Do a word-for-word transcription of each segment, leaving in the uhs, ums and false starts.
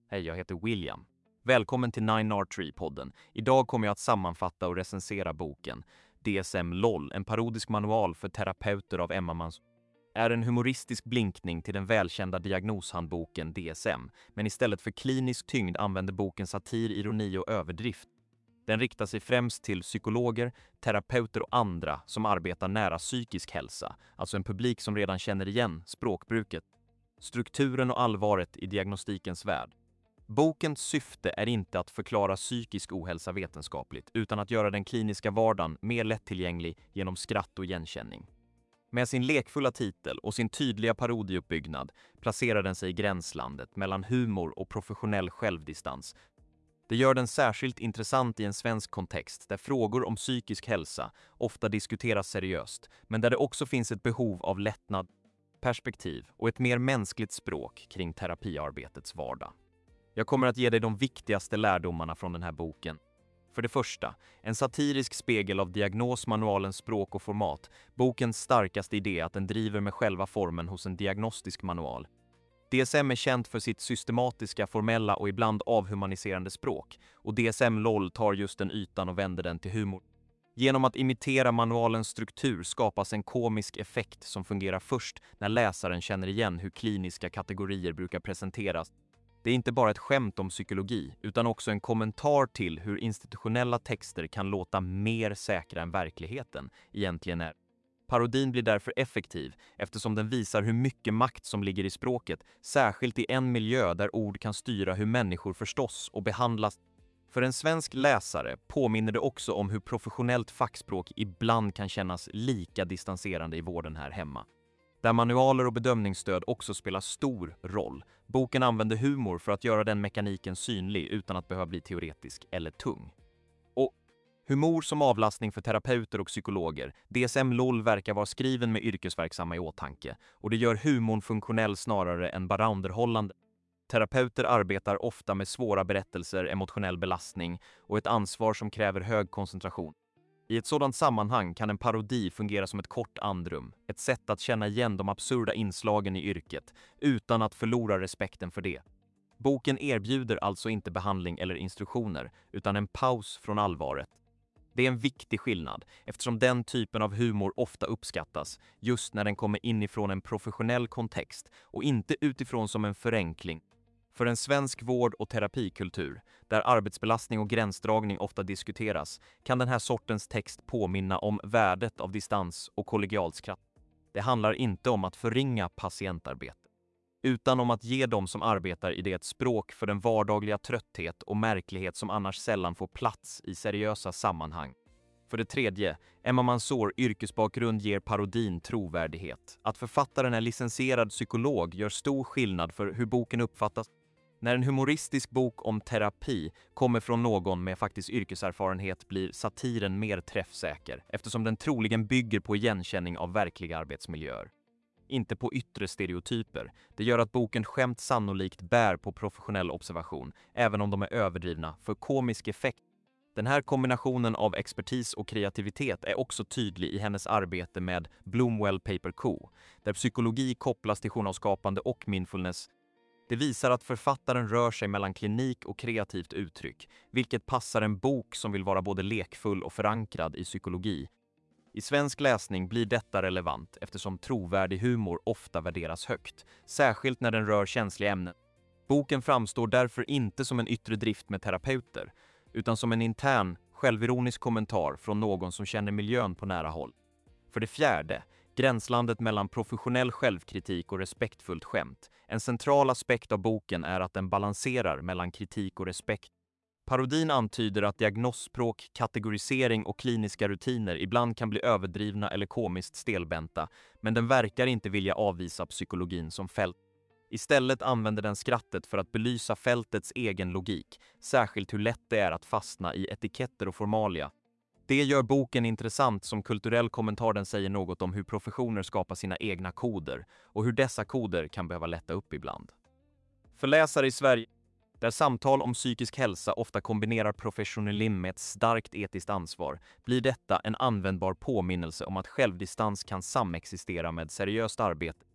Hej, jag heter William. Välkommen till Nine R Tree-podden. Idag kommer jag att sammanfatta och recensera boken D S M LOL, en parodisk manual för terapeuter av Emma Manson. Är en humoristisk blinkning till den välkända diagnoshandboken D S M, men istället för klinisk tyngd använder boken satir, ironi och överdrift. Den riktar sig främst till psykologer, terapeuter och andra som arbetar nära psykisk hälsa, alltså en publik som redan känner igen språkbruket, strukturen och allvaret i diagnostikens värld. Bokens syfte är inte att förklara psykisk ohälsa vetenskapligt, utan att göra den kliniska vardagen mer lättillgänglig genom skratt och igenkänning. Med sin lekfulla titel och sin tydliga parodieuppbyggnad placerar den sig i gränslandet mellan humor och professionell självdistans. Det gör den särskilt intressant i en svensk kontext där frågor om psykisk hälsa ofta diskuteras seriöst, men där det också finns ett behov av lättnad, perspektiv och ett mer mänskligt språk kring terapiarbetets vardag. Jag kommer att ge dig de viktigaste lärdomarna från den här boken. För det första, en satirisk spegel av diagnosmanualens språk och format. Bokens starkaste idé är att den driver med själva formen hos en diagnostisk manual. D S M är känt för sitt systematiska, formella och ibland avhumaniserande språk, och D S M LOL tar just den ytan och vänder den till humor. Genom att imitera manualens struktur skapas en komisk effekt som fungerar först när läsaren känner igen hur kliniska kategorier brukar presenteras. Det är inte bara ett skämt om psykologi, utan också en kommentar till hur institutionella texter kan låta mer säkra än verkligheten egentligen är. Parodin blir därför effektiv eftersom den visar hur mycket makt som ligger i språket, särskilt i en miljö där ord kan styra hur människor förstås och behandlas. För en svensk läsare påminner det också om hur professionellt fackspråk ibland kan kännas lika distanserande i vården här hemma. Där manualer och bedömningsstöd också spelar stor roll. Boken använder humor för att göra den mekaniken synlig utan att behöva bli teoretisk eller tung. Och humor som avlastning för terapeuter och psykologer. D S M LOL verkar vara skriven med yrkesverksamma i åtanke, och det gör humorn funktionell snarare än bara underhållande. Terapeuter arbetar ofta med svåra berättelser, emotionell belastning och ett ansvar som kräver hög koncentration. I ett sådant sammanhang kan en parodi fungera som ett kort andrum, ett sätt att känna igen de absurda inslagen i yrket utan att förlora respekten för det. Boken erbjuder alltså inte behandling eller instruktioner, utan en paus från allvaret. Det är en viktig skillnad eftersom den typen av humor ofta uppskattas just när den kommer inifrån en professionell kontext och inte utifrån som en förenkling. För en svensk vård- och terapikultur, där arbetsbelastning och gränsdragning ofta diskuteras, kan den här sortens text påminna om värdet av distans och kollegialt skratt. Det handlar inte om att förringa patientarbete, utan om att ge dem som arbetar i det ett språk för den vardagliga trötthet och märklighet som annars sällan får plats i seriösa sammanhang. För det tredje, Emma Mansors yrkesbakgrund ger parodin trovärdighet. Att författaren är licensierad psykolog gör stor skillnad för hur boken uppfattas. När en humoristisk bok om terapi kommer från någon med faktisk yrkeserfarenhet blir satiren mer träffsäker eftersom den troligen bygger på igenkänning av verkliga arbetsmiljöer. Inte på yttre stereotyper. Det gör att boken skämt sannolikt bär på professionell observation, även om de är överdrivna för komisk effekt. Den här kombinationen av expertis och kreativitet är också tydlig i hennes arbete med Bloomwell Paper Co, där psykologi kopplas till journalskapande och mindfulness. Det visar att författaren rör sig mellan klinik och kreativt uttryck, vilket passar en bok som vill vara både lekfull och förankrad i psykologi. I svensk läsning blir detta relevant eftersom trovärdig humor ofta värderas högt, särskilt när den rör känsliga ämnen. Boken framstår därför inte som en yttre drift med terapeuter, utan som en intern, självironisk kommentar från någon som känner miljön på nära håll. För det fjärde, gränslandet mellan professionell självkritik och respektfullt skämt. En central aspekt av boken är att den balanserar mellan kritik och respekt. Parodin antyder att diagnosspråk, kategorisering och kliniska rutiner ibland kan bli överdrivna eller komiskt stelbenta, men den verkar inte vilja avvisa psykologin som fält. Istället använder den skrattet för att belysa fältets egen logik, särskilt hur lätt det är att fastna i etiketter och formalia. Det gör boken intressant som kulturell kommentar. Den säger något om hur professioner skapar sina egna koder och hur dessa koder kan behöva lätta upp ibland. För läsare i Sverige, där samtal om psykisk hälsa ofta kombinerar professionalism med ett starkt etiskt ansvar, blir detta en användbar påminnelse om att självdistans kan samexistera med seriöst arbete.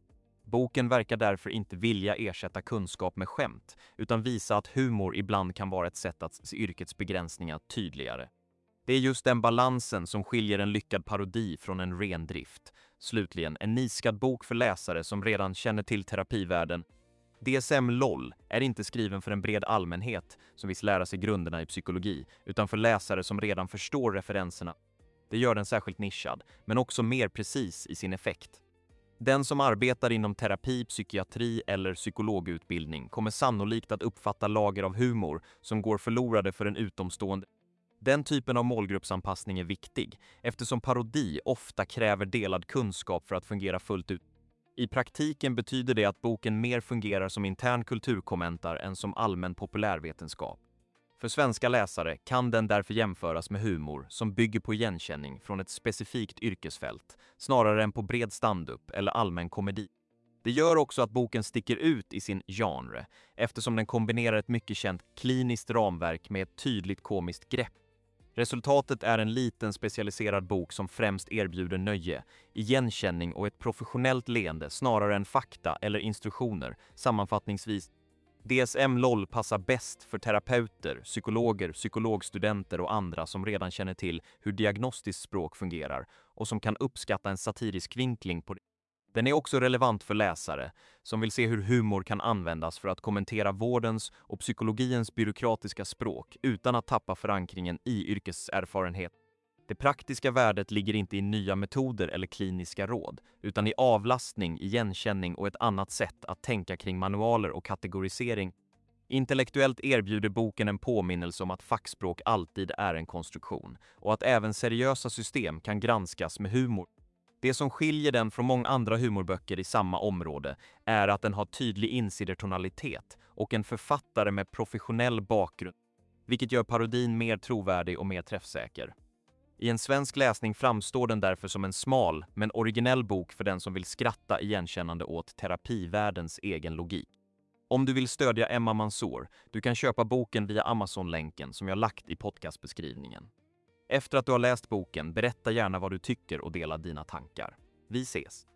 Boken verkar därför inte vilja ersätta kunskap med skämt, utan visa att humor ibland kan vara ett sätt att se yrkets begränsningar tydligare. Det är just den balansen som skiljer en lyckad parodi från en ren drift. Slutligen, en niskad bok för läsare som redan känner till terapivärlden. D S M LOL är inte skriven för en bred allmänhet som vill lära sig grunderna i psykologi, utan för läsare som redan förstår referenserna. Det gör den särskilt nischad, men också mer precis i sin effekt. Den som arbetar inom terapi, psykiatri eller psykologutbildning kommer sannolikt att uppfatta lager av humor som går förlorade för en utomstående. Den typen av målgruppsanpassning är viktig, eftersom parodi ofta kräver delad kunskap för att fungera fullt ut. I praktiken betyder det att boken mer fungerar som intern kulturkommentar än som allmän populärvetenskap. För svenska läsare kan den därför jämföras med humor som bygger på igenkänning från ett specifikt yrkesfält, snarare än på bred stand-up eller allmän komedi. Det gör också att boken sticker ut i sin genre, eftersom den kombinerar ett mycket känt kliniskt ramverk med ett tydligt komiskt grepp. Resultatet är en liten specialiserad bok som främst erbjuder nöje, igenkänning och ett professionellt leende snarare än fakta eller instruktioner. Sammanfattningsvis, D S M LOL passar bäst för terapeuter, psykologer, psykologstudenter och andra som redan känner till hur diagnostiskt språk fungerar och som kan uppskatta en satirisk vinkling på det. Den är också relevant för läsare som vill se hur humor kan användas för att kommentera vårdens och psykologins byråkratiska språk utan att tappa förankringen i yrkeserfarenhet. Det praktiska värdet ligger inte i nya metoder eller kliniska råd, utan i avlastning, igenkänning och ett annat sätt att tänka kring manualer och kategorisering. Intellektuellt erbjuder boken en påminnelse om att fackspråk alltid är en konstruktion och att även seriösa system kan granskas med humor. Det som skiljer den från många andra humorböcker i samma område är att den har tydlig insidertonalitet och en författare med professionell bakgrund, vilket gör parodin mer trovärdig och mer träffsäker. I en svensk läsning framstår den därför som en smal men originell bok för den som vill skratta igenkännande åt terapivärldens egen logik. Om du vill stödja Emma Mansour, du kan köpa boken via Amazon-länken som jag lagt i podcastbeskrivningen. Efter att du har läst boken, berätta gärna vad du tycker och dela dina tankar. Vi ses!